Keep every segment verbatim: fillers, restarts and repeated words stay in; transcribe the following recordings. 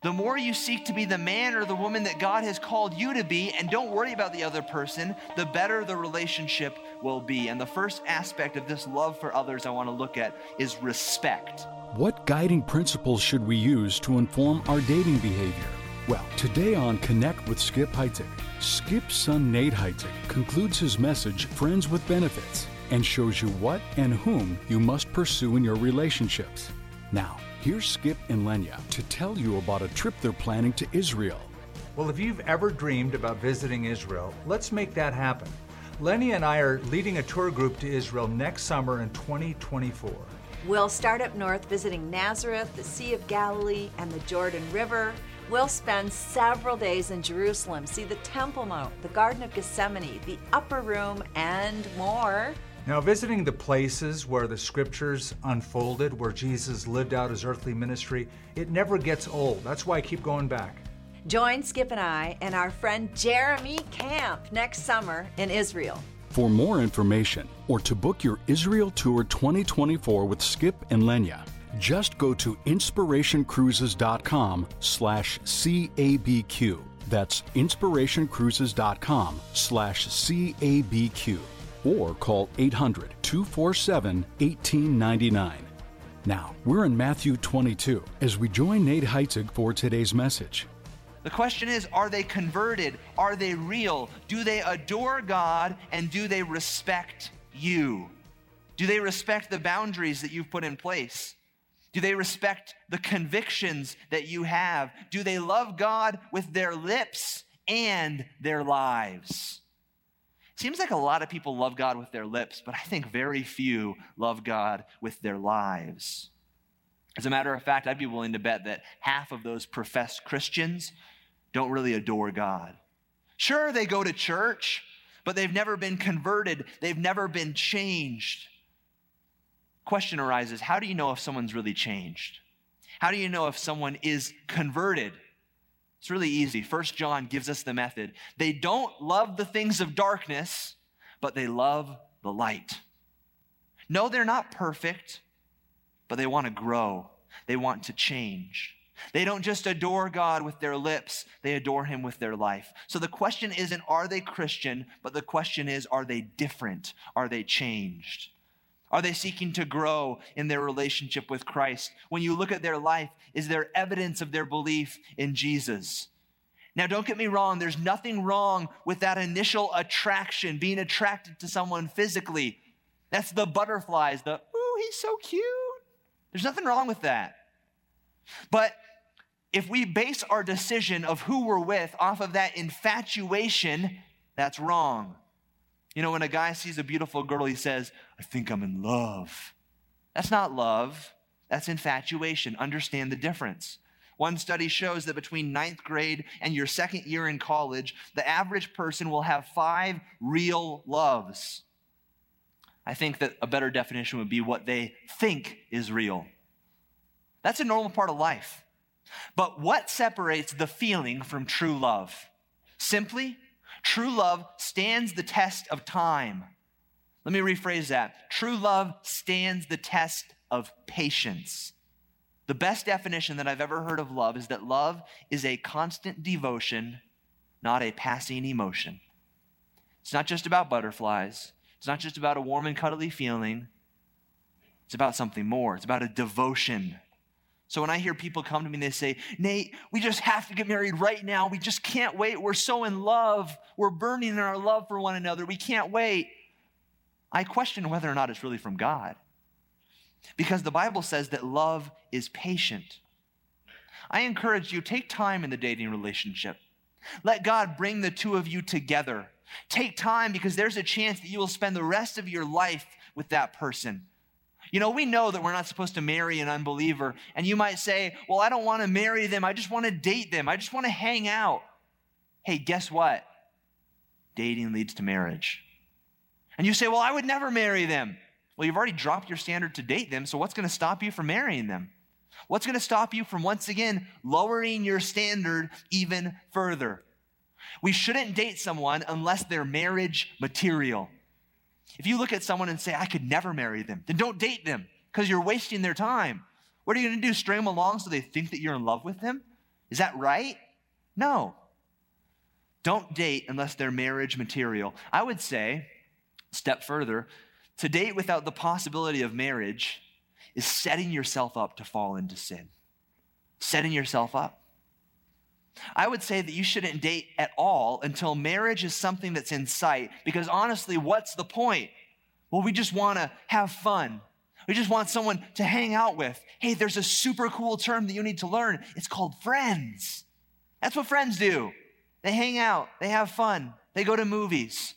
The more you seek to be the man or the woman that God has called you to be, and don't worry about the other person, the better the relationship will be. And the first aspect of this love for others I want to look at is respect. What guiding principles should we use to inform our dating behavior? Well, today on Connect with Skip Heitzig, Skip's son Nate Heitzig concludes his message, Friends with Benefits, and shows you what and whom you must pursue in your relationships. Now, here's Skip and Lenya to tell you about a trip they're planning to Israel. Well, if you've ever dreamed about visiting Israel, let's make that happen. Lenya and I are leading a tour group to Israel next summer in twenty twenty-four. We'll start up north visiting Nazareth, the Sea of Galilee, and the Jordan River. We'll spend several days in Jerusalem, see the Temple Mount, the Garden of Gethsemane, the Upper Room, and more. Now, visiting the places where the scriptures unfolded, where Jesus lived out his earthly ministry, it never gets old. That's why I keep going back. Join Skip and I and our friend Jeremy Camp next summer in Israel. For more information or to book your Israel Tour twenty twenty-four with Skip and Lenya, just go to inspirationcruises.com slash CABQ. That's inspirationcruises.com slash CABQ. Or call eight hundred, two four seven, one eight nine nine. Now, we're in Matthew twenty-two as we join Nate Heitzig for today's message. The question is, are they converted? Are they real? Do they adore God, and do they respect you? Do they respect the boundaries that you've put in place? Do they respect the convictions that you have? Do they love God with their lips and their lives? Seems like a lot of people love God with their lips, but I think very few love God with their lives. As a matter of fact, I'd be willing to bet that half of those professed Christians don't really adore God. Sure, they go to church, but they've never been converted. They've never been changed. Question arises, how do you know if someone's really changed? How do you know if someone is converted? It's really easy. First John gives us the method. They don't love the things of darkness, but they love the light. No, they're not perfect, but they want to grow. They want to change. They don't just adore God with their lips, they adore him with their life. So the question isn't, are they Christian? But the question is, are they different? Are they changed? Are they seeking to grow in their relationship with Christ? When you look at their life, is there evidence of their belief in Jesus? Now, don't get me wrong. There's nothing wrong with that initial attraction, being attracted to someone physically. That's the butterflies, the, ooh, he's so cute. There's nothing wrong with that. But if we base our decision of who we're with off of that infatuation, that's wrong. You know, when a guy sees a beautiful girl, he says, I think I'm in love. That's not love. That's infatuation. Understand the difference. One study shows that between ninth grade and your second year in college, the average person will have five real loves. I think that a better definition would be what they think is real. That's a normal part of life. But what separates the feeling from true love? Simply, true love stands the test of time. Let me rephrase that. True love stands the test of patience. The best definition that I've ever heard of love is that love is a constant devotion, not a passing emotion. It's not just about butterflies. It's not just about a warm and cuddly feeling. It's about something more. It's about a devotion. So when I hear people come to me and they say, Nate, we just have to get married right now. We just can't wait. We're so in love. We're burning in our love for one another. We can't wait. I question whether or not it's really from God. Because the Bible says that love is patient. I encourage you, take time in the dating relationship. Let God bring the two of you together. Take time, because there's a chance that you will spend the rest of your life with that person. You know, we know that we're not supposed to marry an unbeliever. And you might say, well, I don't want to marry them. I just want to date them. I just want to hang out. Hey, guess what? Dating leads to marriage. And you say, well, I would never marry them. Well, you've already dropped your standard to date them, so what's going to stop you from marrying them? What's going to stop you from, once again, lowering your standard even further? We shouldn't date someone unless they're marriage material. If you look at someone and say, I could never marry them, then don't date them, because you're wasting their time. What are you going to do, string them along so they think that you're in love with them? Is that right? No. Don't date unless they're marriage material. I would say, step further, to date without the possibility of marriage is setting yourself up to fall into sin. Setting yourself up. I would say that you shouldn't date at all until marriage is something that's in sight, because honestly, what's the point? Well, we just want to have fun. We just want someone to hang out with. Hey, there's a super cool term that you need to learn. It's called friends. That's what friends do. They hang out, they have fun, they go to movies.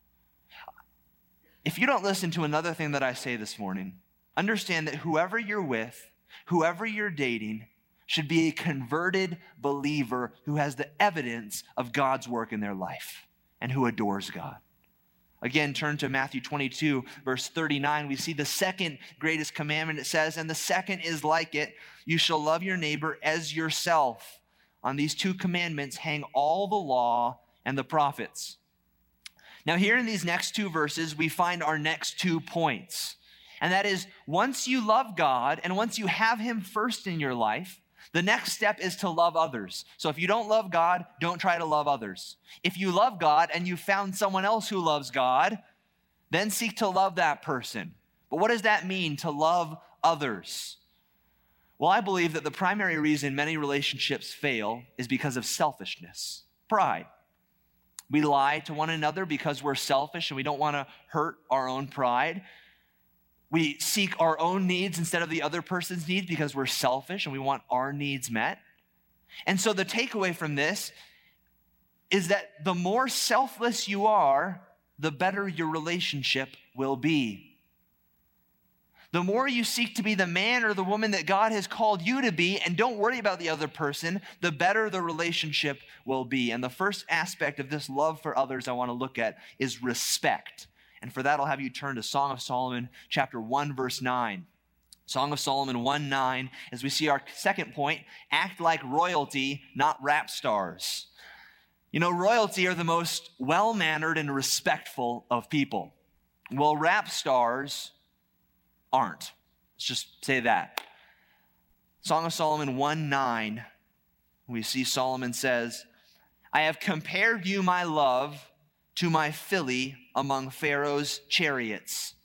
If you don't listen to another thing that I say this morning, understand that whoever you're with, whoever you're dating, should be a converted believer who has the evidence of God's work in their life and who adores God. Again, turn to Matthew twenty-two, verse thirty-nine. We see the second greatest commandment. It says, and the second is like it, you shall love your neighbor as yourself. On these two commandments hang all the law and the prophets. Now here in these next two verses, we find our next two points. And that is, once you love God and once you have him first in your life, the next step is to love others. So if you don't love God, don't try to love others. If you love God and you found someone else who loves God, then seek to love that person. But what does that mean, to love others? Well, I believe that the primary reason many relationships fail is because of selfishness, pride. We lie to one another because we're selfish and we don't want to hurt our own pride. We seek our own needs instead of the other person's needs because we're selfish and we want our needs met. And so the takeaway from this is that the more selfless you are, the better your relationship will be. The more you seek to be the man or the woman that God has called you to be and don't worry about the other person, the better the relationship will be. And the first aspect of this love for others I want to look at is respect. And for that, I'll have you turn to Song of Solomon, chapter one, verse nine. Song of Solomon one nine, as we see our second point, act like royalty, not rap stars. You know, royalty are the most well-mannered and respectful of people. Well, rap stars aren't. Let's just say that. Song of Solomon one nine, we see Solomon says, I have compared you, my love, to my filly among Pharaoh's chariots.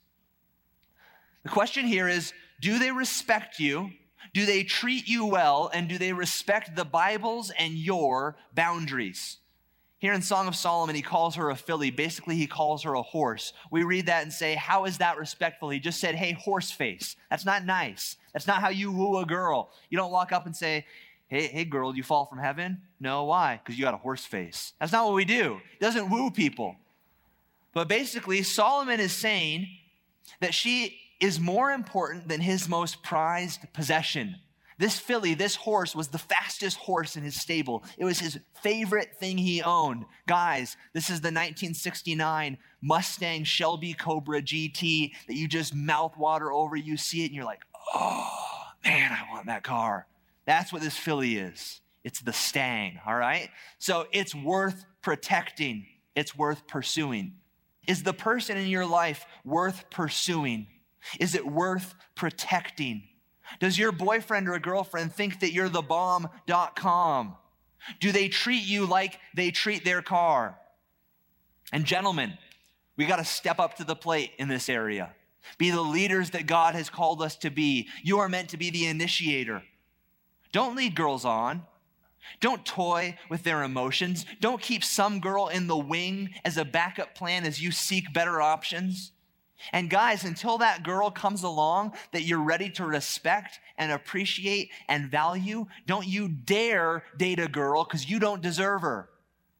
The question here is, do they respect you? Do they treat you well? And do they respect the Bible's and your boundaries? Here in Song of Solomon, he calls her a filly. Basically, he calls her a horse. We read that and say, how is that respectful? He just said, hey, horse face. That's not nice. That's not how you woo a girl. You don't walk up and say, hey, hey girl, do you fall from heaven? No, why? Because you got a horse face. That's not what we do. It doesn't woo people. But basically, Solomon is saying that she is more important than his most prized possession. This filly, this horse, was the fastest horse in his stable. It was his favorite thing he owned. Guys, this is the nineteen sixty-nine Mustang Shelby Cobra G T that you just mouth water over. You see it and you're like, oh, man, I want that car. That's what this filly is. It's the Stang, all right? So it's worth protecting. It's worth pursuing. Is the person in your life worth pursuing? Is it worth protecting? Does your boyfriend or a girlfriend think that you're the bomb dot com? Do they treat you like they treat their car? And gentlemen, we got to step up to the plate in this area. Be the leaders that God has called us to be. You are meant to be the initiator. Don't lead girls on. Don't toy with their emotions. Don't keep some girl in the wing as a backup plan as you seek better options. And guys, until that girl comes along that you're ready to respect and appreciate and value, don't you dare date a girl because you don't deserve her.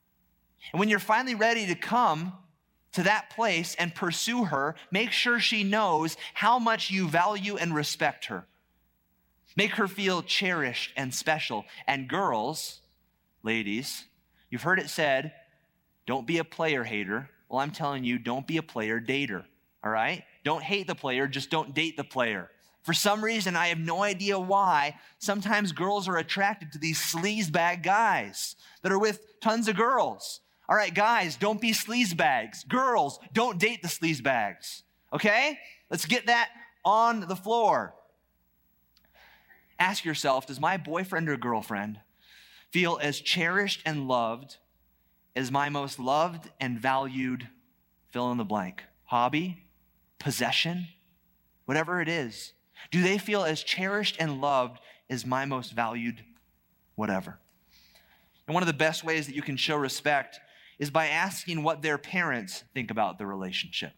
And when you're finally ready to come to that place and pursue her, make sure she knows how much you value and respect her. Make her feel cherished and special. And girls, ladies, you've heard it said, don't be a player hater. Well, I'm telling you, don't be a player dater. All right? Don't hate the player, just don't date the player. For some reason, I have no idea why, sometimes girls are attracted to these sleazebag guys that are with tons of girls. All right, guys, don't be sleazebags. Girls, don't date the sleazebags. Okay? Let's get that on the floor. Ask yourself, does my boyfriend or girlfriend feel as cherished and loved as my most loved and valued fill in the blank? Hobby, possession, whatever it is. Do they feel as cherished and loved as my most valued whatever? And one of the best ways that you can show respect is by asking what their parents think about the relationship.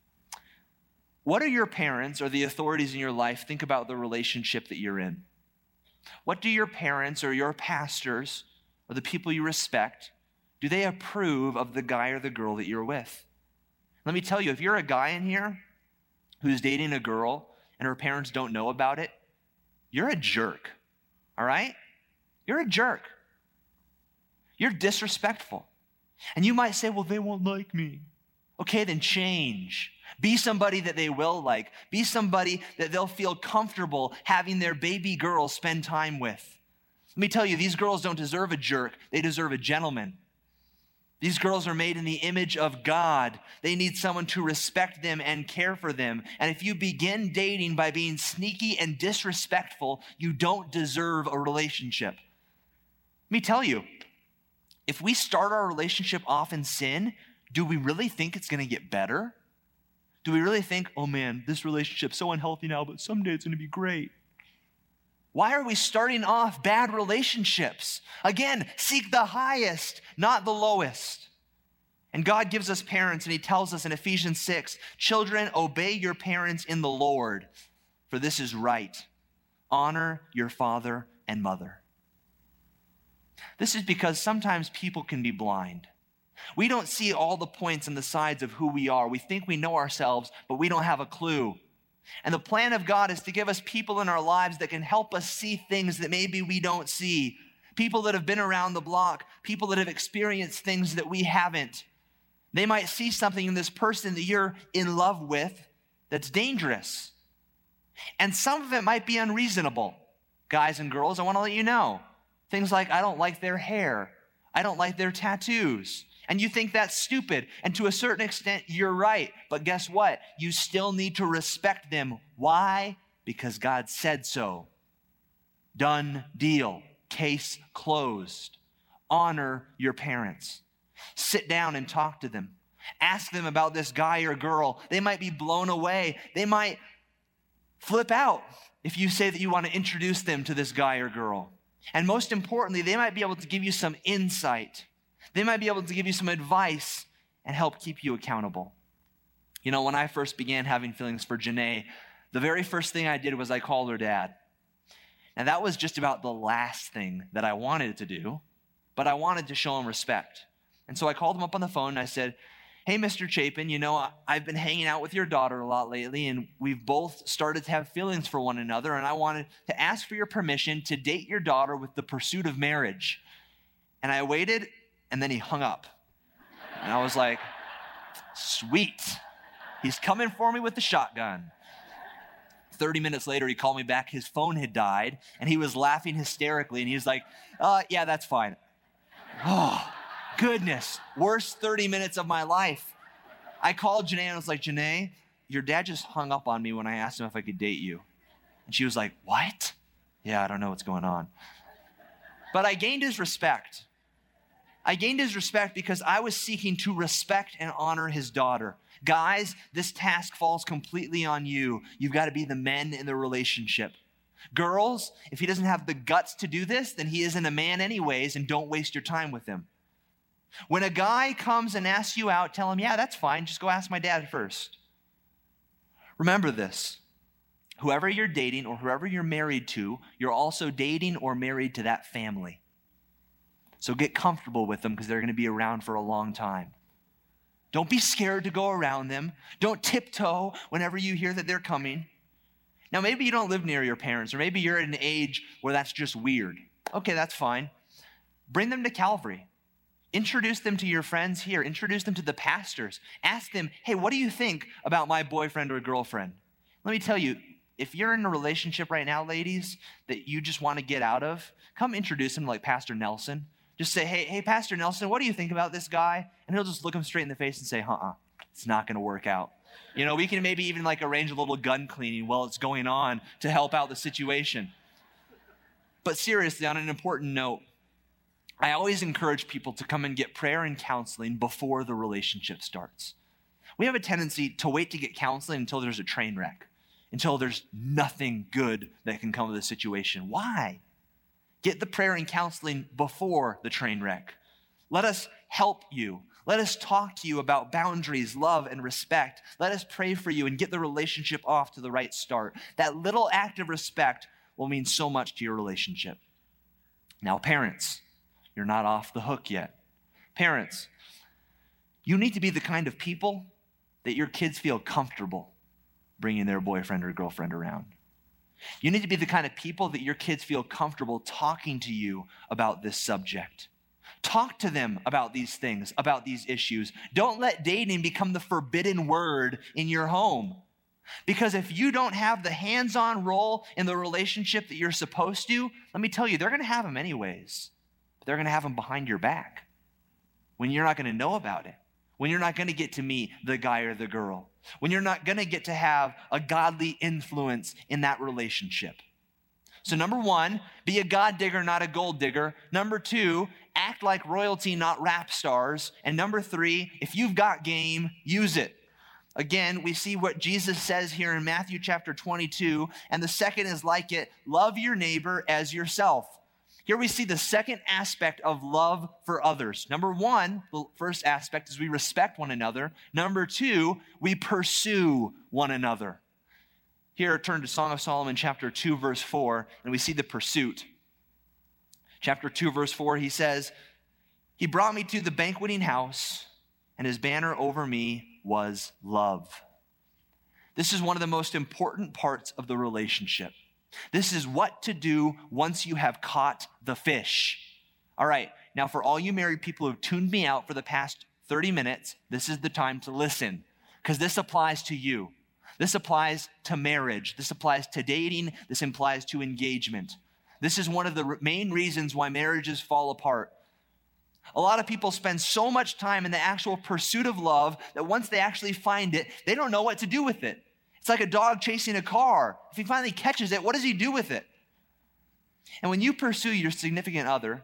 What do your parents or the authorities in your life think about the relationship that you're in? What do your parents or your pastors or the people you respect, do they approve of the guy or the girl that you're with? Let me tell you, if you're a guy in here who's dating a girl and her parents don't know about it, you're a jerk, all right? You're a jerk. You're disrespectful. And you might say, well, they won't like me. Okay, then change. Be somebody that they will like. Be somebody that they'll feel comfortable having their baby girl spend time with. Let me tell you, these girls don't deserve a jerk. They deserve a gentleman. These girls are made in the image of God. They need someone to respect them and care for them. And if you begin dating by being sneaky and disrespectful, you don't deserve a relationship. Let me tell you, if we start our relationship off in sin, do we really think it's going to get better? Do we really think, oh man, this relationship's so unhealthy now, but someday it's going to be great? Why are we starting off bad relationships? Again, seek the highest, not the lowest. And God gives us parents, and he tells us in Ephesians six, children, obey your parents in the Lord, for this is right. Honor your father and mother. This is because sometimes people can be blind. We don't see all the points and the sides of who we are. We think we know ourselves, but we don't have a clue. And the plan of God is to give us people in our lives that can help us see things that maybe we don't see. People that have been around the block, people that have experienced things that we haven't. They might see something in this person that you're in love with that's dangerous. And some of it might be unreasonable. Guys and girls, I want to let you know. Things like, I don't like their hair. I don't like their tattoos. And you think that's stupid. And to a certain extent, you're right. But guess what? You still need to respect them. Why? Because God said so. Done deal. Case closed. Honor your parents. Sit down and talk to them. Ask them about this guy or girl. They might be blown away. They might flip out if you say that you want to introduce them to this guy or girl. And most importantly, they might be able to give you some insight. They might be able to give you some advice and help keep you accountable. You know, when I first began having feelings for Janae, the very first thing I did was I called her dad. And that was just about the last thing that I wanted to do, but I wanted to show him respect. And so I called him up on the phone and I said, hey, Mister Chapin, you know, I've been hanging out with your daughter a lot lately, and we've both started to have feelings for one another, and I wanted to ask for your permission to date your daughter with the pursuit of marriage. And I waited, and then he hung up. And I was like, sweet. He's coming for me with the shotgun. thirty minutes later, he called me back. His phone had died, and he was laughing hysterically, and he was like, uh, yeah, that's fine. Oh, goodness. Worst thirty minutes of my life. I called Janae, and I was like, Janae, your dad just hung up on me when I asked him if I could date you. And she was like, what? Yeah, I don't know what's going on. But I gained his respect. I gained his respect because I was seeking to respect and honor his daughter. Guys, this task falls completely on you. You've got to be the men in the relationship. Girls, if he doesn't have the guts to do this, then he isn't a man anyways, and don't waste your time with him. When a guy comes and asks you out, tell him, yeah, that's fine. Just go ask my dad first. Remember this. Whoever you're dating or whoever you're married to, you're also dating or married to that family. So get comfortable with them because they're going to be around for a long time. Don't be scared to go around them. Don't tiptoe whenever you hear that they're coming. Now, maybe you don't live near your parents, or maybe you're at an age where that's just weird. Okay, that's fine. Bring them to Calvary. Introduce them to your friends here. Introduce them to the pastors. Ask them, hey, what do you think about my boyfriend or girlfriend? Let me tell you, if you're in a relationship right now, ladies, that you just want to get out of, come introduce them like Pastor Nelson. Just say, hey, hey, Pastor Nelson, what do you think about this guy? And he'll just look him straight in the face and say, uh-uh, it's not going to work out. You know, we can maybe even like arrange a little gun cleaning while it's going on to help out the situation. But seriously, on an important note, I always encourage people to come and get prayer and counseling before the relationship starts. We have a tendency to wait to get counseling until there's a train wreck, until there's nothing good that can come of the situation. Why? Get the prayer and counseling before the train wreck. Let us help you. Let us talk to you about boundaries, love, and respect. Let us pray for you and get the relationship off to the right start. That little act of respect will mean so much to your relationship. Now, parents, you're not off the hook yet. Parents, you need to be the kind of people that your kids feel comfortable bringing their boyfriend or girlfriend around. You need to be the kind of people that your kids feel comfortable talking to you about this subject. Talk to them about these things, about these issues. Don't let dating become the forbidden word in your home. Because if you don't have the hands-on role in the relationship that you're supposed to, let me tell you, they're going to have them anyways. But they're going to have them behind your back when you're not going to know about it, when you're not going to get to meet the guy or the girl, when you're not going to get to have a godly influence in that relationship. So number one, be a God digger, not a gold digger. Number two, act like royalty, not rap stars. And number three, if you've got game, use it. Again, we see what Jesus says here in Matthew chapter twenty-two, and the second is like it, love your neighbor as yourself. Here we see the second aspect of love for others. Number one, the first aspect is we respect one another. Number two, we pursue one another. Here, turn to Song of Solomon chapter two, verse four, and we see the pursuit. Chapter two, verse four, he says, he brought me to the banqueting house, and his banner over me was love. This is one of the most important parts of the relationship. This is what to do once you have caught the fish. All right, now for all you married people who have tuned me out for the past thirty minutes, this is the time to listen, because this applies to you. This applies to marriage. This applies to dating. This applies to engagement. This is one of the main reasons why marriages fall apart. A lot of people spend so much time in the actual pursuit of love that once they actually find it, they don't know what to do with it. It's like a dog chasing a car. If he finally catches it, what does he do with it? And when you pursue your significant other,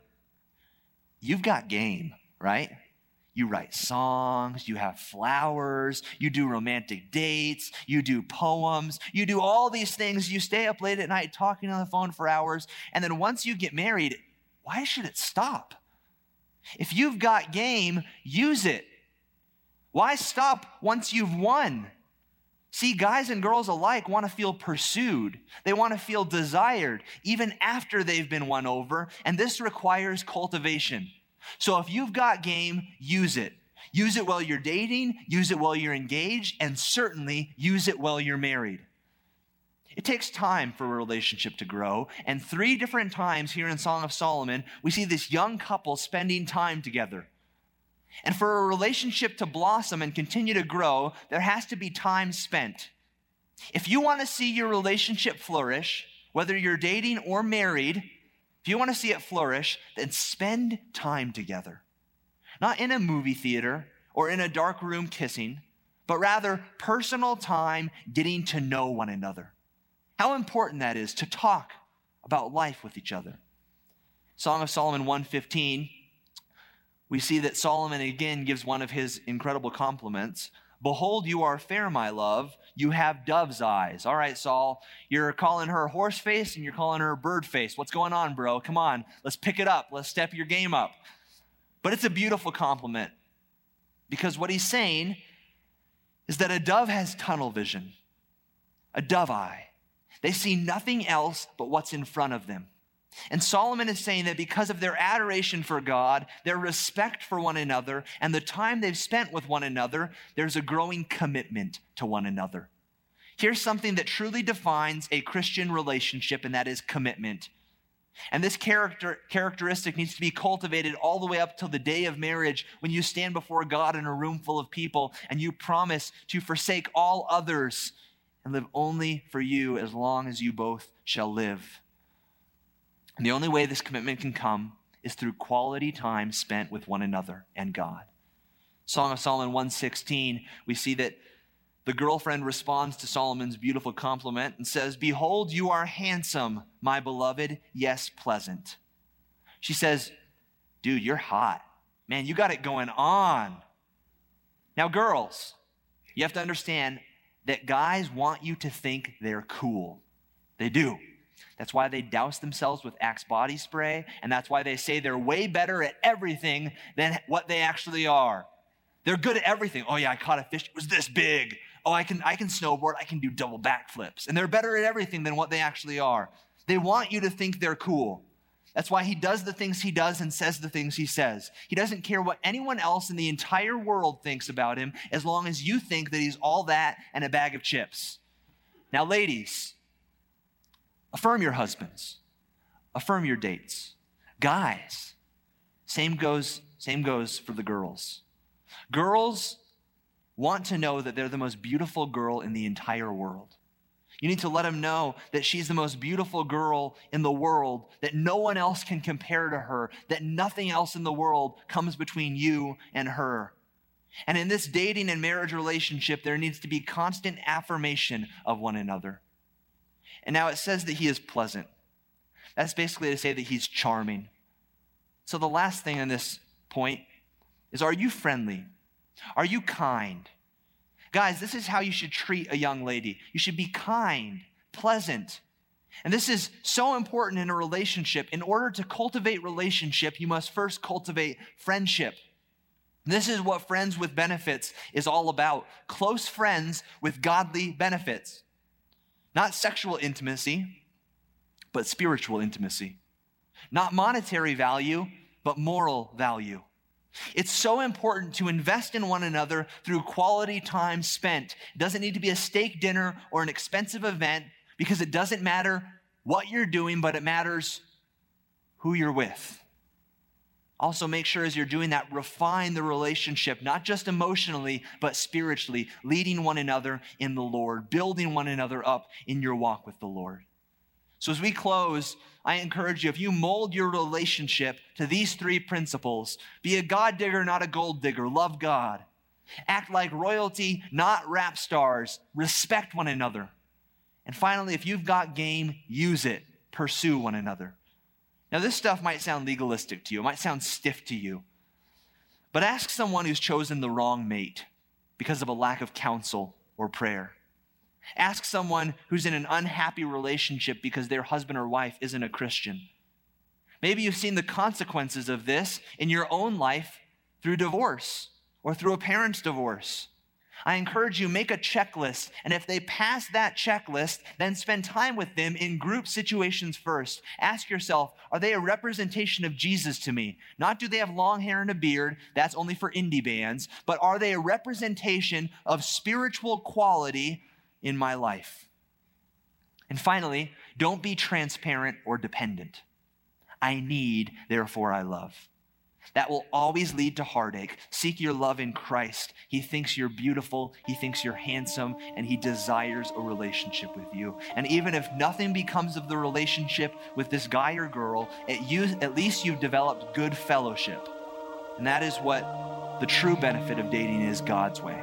you've got game, right? You write songs, you have flowers, you do romantic dates, you do poems, you do all these things. You stay up late at night talking on the phone for hours. And then once you get married, why should it stop? If you've got game, use it. Why stop once you've won? See, guys and girls alike want to feel pursued. They want to feel desired, even after they've been won over, and this requires cultivation. So if you've got game, use it. Use it while you're dating, use it while you're engaged, and certainly use it while you're married. It takes time for a relationship to grow, and three different times here in Song of Solomon, we see this young couple spending time together. And for a relationship to blossom and continue to grow, there has to be time spent. If you want to see your relationship flourish, whether you're dating or married, if you want to see it flourish, then spend time together. Not in a movie theater or in a dark room kissing, but rather personal time getting to know one another. How important that is to talk about life with each other. Song of Solomon one fifteen, we see that Solomon again gives one of his incredible compliments. Behold, you are fair, my love. You have dove's eyes. All right, Saul, you're calling her horse face and you're calling her bird face. What's going on, bro? Come on, let's pick it up. Let's step your game up. But it's a beautiful compliment because what he's saying is that a dove has tunnel vision, a dove eye. They see nothing else but what's in front of them. And Solomon is saying that because of their adoration for God, their respect for one another, and the time they've spent with one another, there's a growing commitment to one another. Here's something that truly defines a Christian relationship, and that is commitment. And this character, characteristic needs to be cultivated all the way up till the day of marriage when you stand before God in a room full of people and you promise to forsake all others and live only for you as long as you both shall live. And the only way this commitment can come is through quality time spent with one another and God. Song of Solomon one sixteen, we see that the girlfriend responds to Solomon's beautiful compliment and says, behold, you are handsome, my beloved, yes, pleasant. She says, dude, you're hot. Man, you got it going on. Now, girls, you have to understand that guys want you to think they're cool. They do. That's why they douse themselves with Axe body spray, and that's why they say they're way better at everything than what they actually are. They're good at everything. Oh yeah, I caught a fish, it was this big. Oh, I can I can snowboard, I can do double backflips. And they're better at everything than what they actually are. They want you to think they're cool. That's why he does the things he does and says the things he says. He doesn't care what anyone else in the entire world thinks about him, as long as you think that he's all that and a bag of chips. Now, ladies, affirm your husbands. Affirm your dates. Guys, same goes, same goes for the girls. Girls want to know that they're the most beautiful girl in the entire world. You need to let them know that she's the most beautiful girl in the world, that no one else can compare to her, that nothing else in the world comes between you and her. And in this dating and marriage relationship, there needs to be constant affirmation of one another. And now it says that he is pleasant. That's basically to say that he's charming. So the last thing on this point is, are you friendly? Are you kind? Guys, this is how you should treat a young lady. You should be kind, pleasant. And this is so important in a relationship. In order to cultivate relationship, you must first cultivate friendship. This is what Friends with Benefits is all about. Close friends with godly benefits. Not sexual intimacy, but spiritual intimacy. Not monetary value, but moral value. It's so important to invest in one another through quality time spent. It doesn't need to be a steak dinner or an expensive event, because it doesn't matter what you're doing, but it matters who you're with. Also, make sure as you're doing that, refine the relationship, not just emotionally, but spiritually, leading one another in the Lord, building one another up in your walk with the Lord. So as we close, I encourage you, if you mold your relationship to these three principles, be a God digger, not a gold digger. Love God. Act like royalty, not rap stars. Respect one another. And finally, if you've got game, use it. Pursue one another. Now, this stuff might sound legalistic to you. It might sound stiff to you. But ask someone who's chosen the wrong mate because of a lack of counsel or prayer. Ask someone who's in an unhappy relationship because their husband or wife isn't a Christian. Maybe you've seen the consequences of this in your own life through divorce or through a parent's divorce. I encourage you, make a checklist, and if they pass that checklist, then spend time with them in group situations first. Ask yourself, are they a representation of Jesus to me? Not do they have long hair and a beard, that's only for indie bands, but are they a representation of spiritual quality in my life? And finally, don't be transparent or dependent. I need, therefore I love. That will always lead to heartache. Seek your love in Christ. He thinks you're beautiful, he thinks you're handsome, and he desires a relationship with you. And even if nothing becomes of the relationship with this guy or girl, at, you, at least you've developed good fellowship. And that is what the true benefit of dating is, God's way.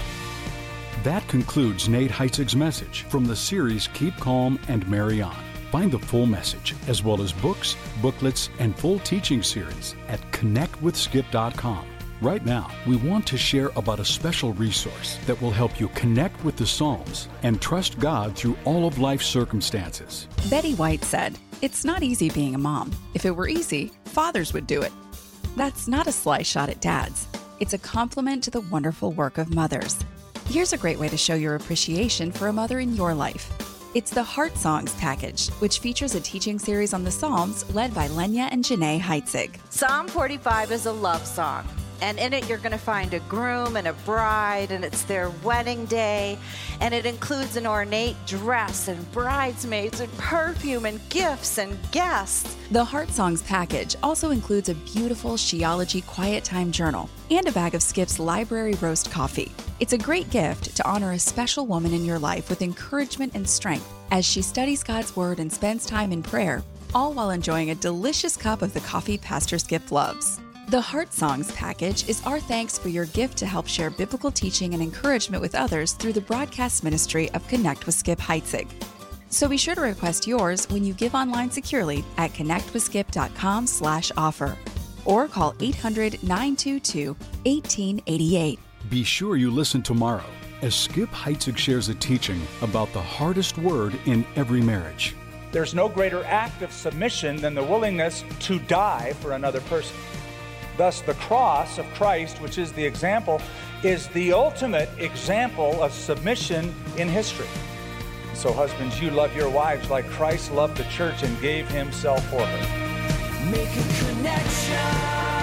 That concludes Nate Heitzig's message from the series Keep Calm and Marry On. Find the full message, as well as books, booklets, and full teaching series at connect with skip dot com. Right now, we want to share about a special resource that will help you connect with the Psalms and trust God through all of life's circumstances. Betty White said, "It's not easy being a mom. If it were easy, fathers would do it." That's not a sly shot at dads. It's a compliment to the wonderful work of mothers. Here's a great way to show your appreciation for a mother in your life. It's the Heart Songs package, which features a teaching series on the Psalms led by Lenya and Janae Heitzig. Psalm forty-five is a love song, and in it you're going to find a groom and a bride, and it's their wedding day, and it includes an ornate dress and bridesmaids and perfume and gifts and guests. The Heart Songs package also includes a beautiful Sheology Quiet Time journal and a bag of Skip's Library Roast coffee. It's a great gift to honor a special woman in your life with encouragement and strength as she studies God's Word and spends time in prayer, all while enjoying a delicious cup of the coffee Pastor Skip loves. The Heart Songs package is our thanks for your gift to help share biblical teaching and encouragement with others through the broadcast ministry of Connect with Skip Heitzig. So be sure to request yours when you give online securely at connect with skip dot com slash offer. or call eight hundred, nine two two, one eight eight eight. Be sure you listen tomorrow as Skip Heitzig shares a teaching about the hardest word in every marriage. There's no greater act of submission than the willingness to die for another person. Thus, the cross of Christ, which is the example, is the ultimate example of submission in history. So, husbands, you love your wives like Christ loved the church and gave himself for her. Make a connection.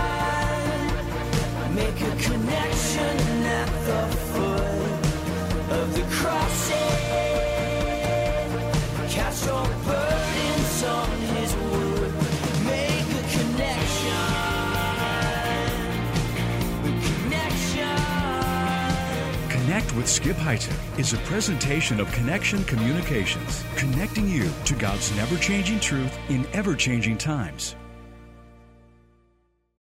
Make a connection at the foot of the cross. Cast your burdens on his wood. Make a connection. Connection. Connect with Skip Heitzig is a presentation of Connection Communications, connecting you to God's never-changing truth in ever-changing times.